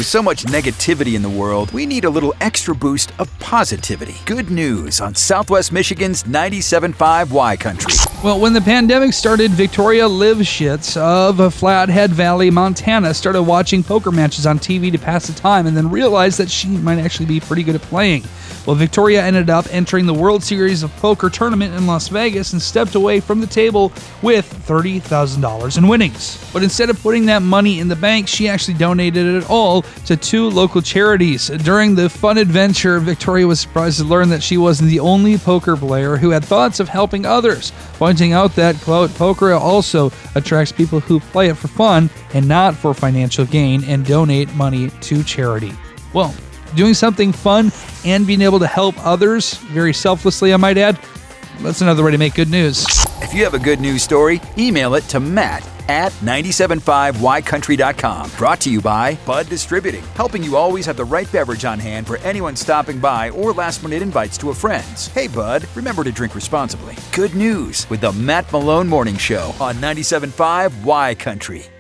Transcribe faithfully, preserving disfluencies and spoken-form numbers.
With so much negativity in the world, we need a little extra boost of positivity. Good news on Southwest Michigan's ninety-seven point five Y Country. Well, when the pandemic started, Victoria Livshitz of Flathead Valley, Montana, started watching poker matches on T V to pass the time and then realized that she might actually be pretty good at playing. Well, Victoria ended up entering the World Series of Poker tournament in Las Vegas and stepped away from the table with thirty thousand dollars in winnings. But instead of putting that money in the bank, she actually donated it all to two local charities. During the fun adventure, Victoria was surprised to learn that she wasn't the only poker player who had thoughts of helping others, pointing out that, quote, poker also attracts people who play it for fun and not for financial gain and donate money to charity. Well, doing something fun and being able to help others very selflessly, I might add, that's another way to make good news. If you have a good news story, email it to Matt at nine seven five y country dot com. Brought to you by Bud Distributing, helping you always have the right beverage on hand for anyone stopping by or last-minute invites to a friend's. Hey, Bud, remember to drink responsibly. Good news with the Matt Malone Morning Show on ninety-seven point five Y Country.